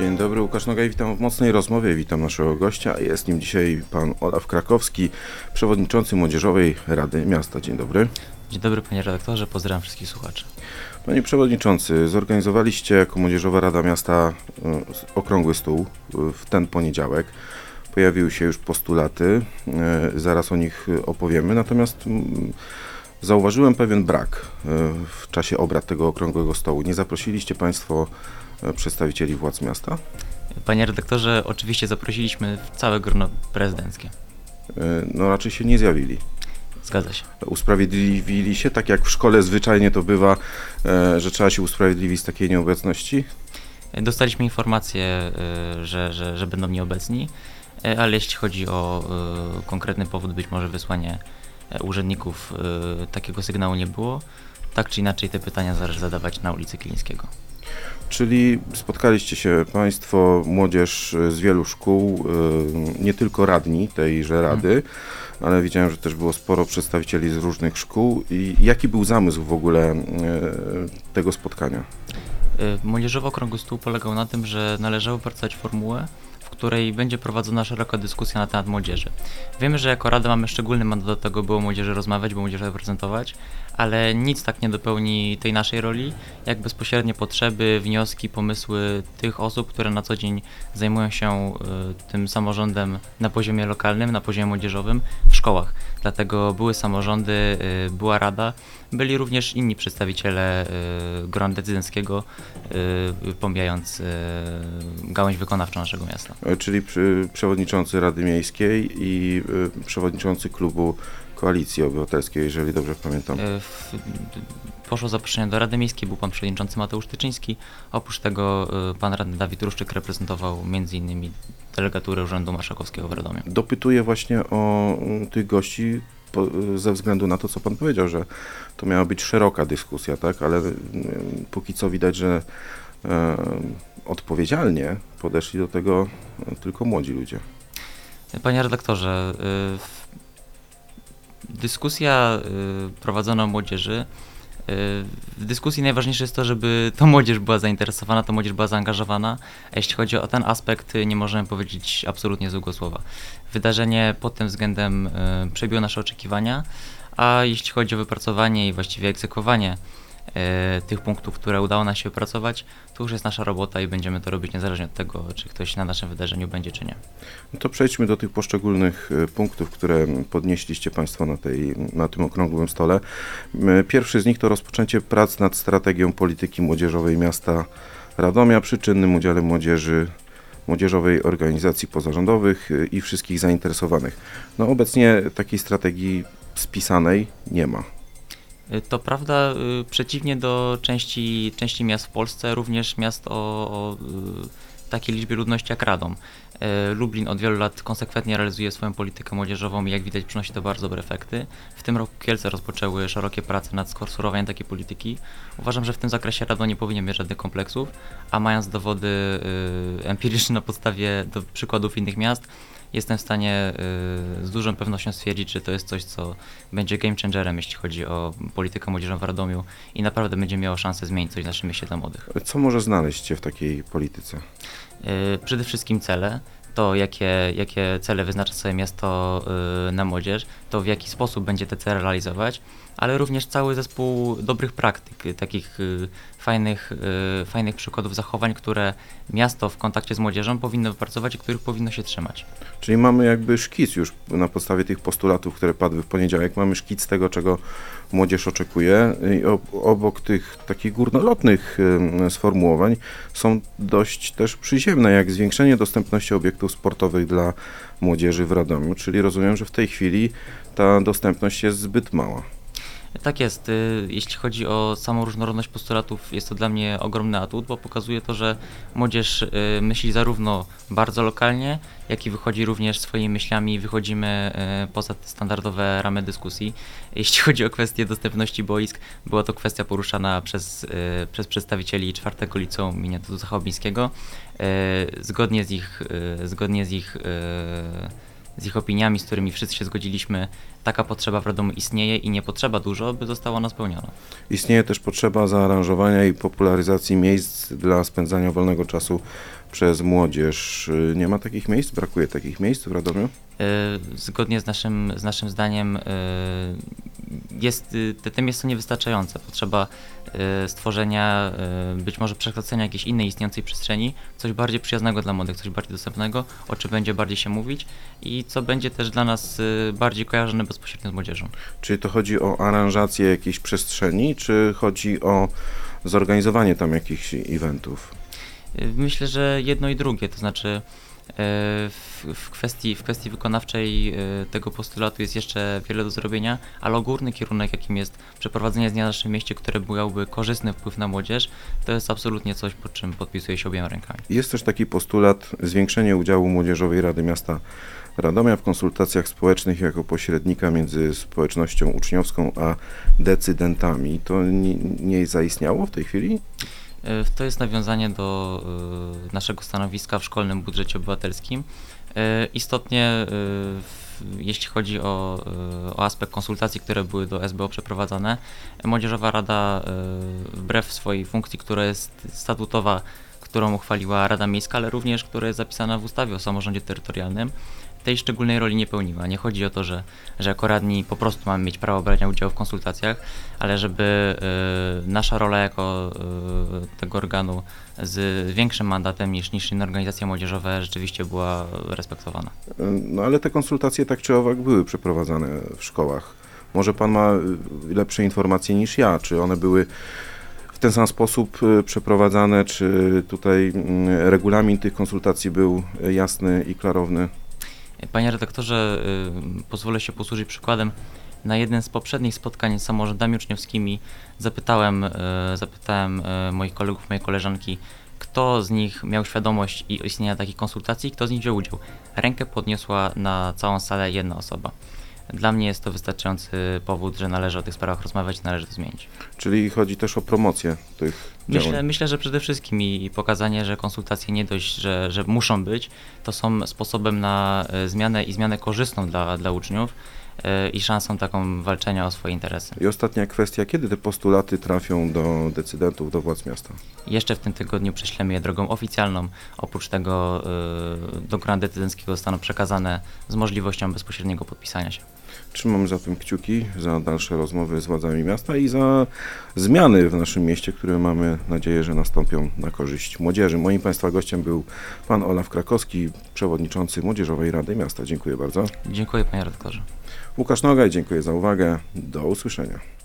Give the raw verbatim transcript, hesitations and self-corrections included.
Dzień dobry, Łukasz Nogaj, witam w Mocnej Rozmowie, witam naszego gościa. Jest nim dzisiaj pan Olaf Krakowski, przewodniczący Młodzieżowej Rady Miasta. Dzień dobry. Dzień dobry panie redaktorze, pozdrawiam wszystkich słuchaczy. Panie przewodniczący, zorganizowaliście jako Młodzieżowa Rada Miasta okrągły stół w ten poniedziałek. Pojawiły się już postulaty, zaraz o nich opowiemy, natomiast zauważyłem pewien brak w czasie obrad tego okrągłego stołu. Nie zaprosiliście państwo przedstawicieli władz miasta? Panie redaktorze, oczywiście zaprosiliśmy całe grono prezydenckie. No raczej się nie zjawili. Zgadza się. Usprawiedliwili się, tak jak w szkole zwyczajnie to bywa, że trzeba się usprawiedliwić z takiej nieobecności? Dostaliśmy informację, że, że, że będą nieobecni, ale jeśli chodzi o konkretny powód, być może wysłanie urzędników, takiego sygnału nie było. Tak czy inaczej te pytania należy zadawać na ulicy Kilińskiego. Czyli spotkaliście się państwo, młodzież z wielu szkół, nie tylko radni tejże rady, hmm. ale widziałem, że też było sporo przedstawicieli z różnych szkół. I jaki był zamysł w ogóle tego spotkania? Młodzieżowy okrągły stół polegał na tym, że należało wypracować formułę, w której będzie prowadzona szeroka dyskusja na temat młodzieży. Wiemy, że jako Rada mamy szczególny mandat do tego, by o młodzieży rozmawiać, by młodzież reprezentować, ale nic tak nie dopełni tej naszej roli, jak bezpośrednie potrzeby, wnioski, pomysły tych osób, które na co dzień zajmują się y, tym samorządem na poziomie lokalnym, na poziomie młodzieżowym w szkołach. Dlatego były samorządy, y, była Rada, byli również inni przedstawiciele y, grona decydenckiego, y, pomijając y, gałąź wykonawczą naszego miasta. Czyli przy, przewodniczący Rady Miejskiej i y, przewodniczący klubu Koalicji Obywatelskiej, jeżeli dobrze pamiętam. W, poszło zaproszenie do Rady Miejskiej, był pan przewodniczący Mateusz Tyczyński. Oprócz tego y, pan radny Dawid Ruszczyk reprezentował między innymi delegaturę Urzędu Marszałkowskiego w Radomiu. Dopytuję właśnie o y, tych gości po, y, ze względu na to, co pan powiedział, że to miała być szeroka dyskusja, tak? Ale y, póki co widać, że y, odpowiedzialnie podeszli do tego y, tylko młodzi ludzie. Panie redaktorze, y, dyskusja y, prowadzona o młodzieży. Y, w dyskusji najważniejsze jest to, żeby to młodzież była zainteresowana, to młodzież była zaangażowana. A jeśli chodzi o ten aspekt, nie możemy powiedzieć absolutnie złego słowa. Wydarzenie pod tym względem y, przebiło nasze oczekiwania, a jeśli chodzi o wypracowanie i właściwie egzekwowanie y, tych punktów, które udało nam się wypracować, to już jest nasza robota i będziemy to robić niezależnie od tego, czy ktoś na naszym wydarzeniu będzie, czy nie. No to przejdźmy do tych poszczególnych punktów, które podnieśliście państwo na, tej, na tym okrągłym stole. Pierwszy z nich to rozpoczęcie prac nad strategią polityki młodzieżowej miasta Radomia przy czynnym udziale młodzieży, młodzieżowej organizacji pozarządowych i wszystkich zainteresowanych. No obecnie takiej strategii spisanej nie ma. To prawda, przeciwnie do części, części miast w Polsce, również miast o, o takiej liczbie ludności jak Radom. Lublin od wielu lat konsekwentnie realizuje swoją politykę młodzieżową i jak widać przynosi to bardzo dobre efekty. W tym roku Kielce rozpoczęły szerokie prace nad skonstruowaniem takiej polityki. Uważam, że w tym zakresie Radom nie powinien mieć żadnych kompleksów, a mając dowody y, empiryczne na podstawie do przykładów innych miast, jestem w stanie y, z dużą pewnością stwierdzić, że to jest coś, co będzie game changerem, jeśli chodzi o politykę młodzieżową w Radomiu i naprawdę będzie miało szansę zmienić coś w naszym mieście dla młodych. Co może znaleźć się w takiej polityce? Y, przede wszystkim cele, to jakie, jakie cele wyznacza sobie miasto y, na młodzież, to w jaki sposób będzie te cele realizować, ale również cały zespół dobrych praktyk, y, takich y, fajnych, y, fajnych przykładów zachowań, które miasto w kontakcie z młodzieżą powinno wypracować i których powinno się trzymać. Czyli mamy jakby szkic już na podstawie tych postulatów, które padły w poniedziałek, mamy szkic tego, czego młodzież oczekuje i obok tych takich górnolotnych y, sformułowań są dość też przyziemne, jak zwiększenie dostępności obiektów sportowych dla młodzieży w Radomiu, czyli rozumiem, że w tej chwili ta dostępność jest zbyt mała. Tak jest. Jeśli chodzi o samą różnorodność postulatów, jest to dla mnie ogromny atut, bo pokazuje to, że młodzież myśli zarówno bardzo lokalnie, jak i wychodzi również swoimi myślami, wychodzimy poza te standardowe ramy dyskusji. Jeśli chodzi o kwestię dostępności boisk, była to kwestia poruszana przez, przez przedstawicieli czwartego liceum im. Zachobińskiego. Zgodnie z ich, zgodnie z ich z ich opiniami, z którymi wszyscy się zgodziliśmy, taka potrzeba w Radomiu istnieje i nie potrzeba dużo, by została ona spełniona. Istnieje też potrzeba zaaranżowania i popularyzacji miejsc dla spędzania wolnego czasu przez młodzież. Nie ma takich miejsc? Brakuje takich miejsc w Radomiu? Y, Zgodnie z naszym, z naszym zdaniem y, jest, y, te, te miejsca są niewystarczające. Potrzeba y, stworzenia, y, być może przekształcenia jakiejś innej istniejącej przestrzeni, coś bardziej przyjaznego dla młodych, coś bardziej dostępnego, o czym będzie bardziej się mówić i co będzie też dla nas y, bardziej kojarzone bezpośrednio z młodzieżą. Czy to chodzi o aranżację jakiejś przestrzeni, czy chodzi o zorganizowanie tam jakichś eventów? Y, Myślę, że jedno i drugie, to znaczy y, w, w, kwestii, w kwestii wykonawczej y, tego postulatu jest jeszcze wiele do zrobienia, ale ogólny kierunek, jakim jest przeprowadzenie dnia w naszym mieście, które miałoby korzystny wpływ na młodzież, to jest absolutnie coś, pod czym podpisuję się obiema rękami. Jest też taki postulat zwiększenie udziału Młodzieżowej Rady Miasta Radomia w konsultacjach społecznych jako pośrednika między społecznością uczniowską a decydentami. To nie, nie zaistniało w tej chwili? Y, To jest nawiązanie do y, naszego stanowiska w szkolnym budżecie obywatelskim. Y, Istotnie, y, w- jeśli chodzi o, y, o aspekt konsultacji, które były do S B O przeprowadzane, Młodzieżowa Rada, y, wbrew swojej funkcji, która jest statutowa, którą uchwaliła Rada Miejska, ale również która jest zapisana w ustawie o samorządzie terytorialnym, tej szczególnej roli nie pełniła. Nie chodzi o to, że, że jako radni po prostu mamy mieć prawo brania udziału w konsultacjach, ale żeby y, nasza rola jako y, tego organu z większym mandatem niż, niż inne organizacje młodzieżowe rzeczywiście była respektowana. No ale te konsultacje tak czy owak były przeprowadzane w szkołach. Może pan ma y, lepsze informacje niż ja, czy one były w ten sam sposób y, przeprowadzane, czy tutaj y, regulamin tych konsultacji był y, jasny i klarowny? Panie redaktorze, y, pozwolę się posłużyć przykładem. Na jednym z poprzednich spotkań z samorządami uczniowskimi zapytałem, y, zapytałem y, moich kolegów, mojej koleżanki, kto z nich miał świadomość i istnienia takich konsultacji, kto z nich wziął udział. Rękę podniosła na całą salę jedna osoba. Dla mnie jest to wystarczający powód, że należy o tych sprawach rozmawiać i należy to zmienić. Czyli chodzi też o promocję tych Myślę, działań. myślę, że przede wszystkim i i pokazanie, że konsultacje nie dość, że, że muszą być, to są sposobem na e, zmianę i zmianę korzystną dla, dla uczniów e, i szansą taką walczenia o swoje interesy. I ostatnia kwestia, kiedy te postulaty trafią do decydentów, do władz miasta? Jeszcze w tym tygodniu prześlemy je drogą oficjalną. Oprócz tego e, do grona decydenckiego zostaną przekazane z możliwością bezpośredniego podpisania się. Trzymamy zatem kciuki za dalsze rozmowy z władzami miasta i za zmiany w naszym mieście, które mamy nadzieję, że nastąpią na korzyść młodzieży. Moim Państwa gościem był pan Olaf Krakowski, przewodniczący Młodzieżowej Rady Miasta. Dziękuję bardzo. Dziękuję panie redaktorze. Łukasz Nogaj, dziękuję za uwagę. Do usłyszenia.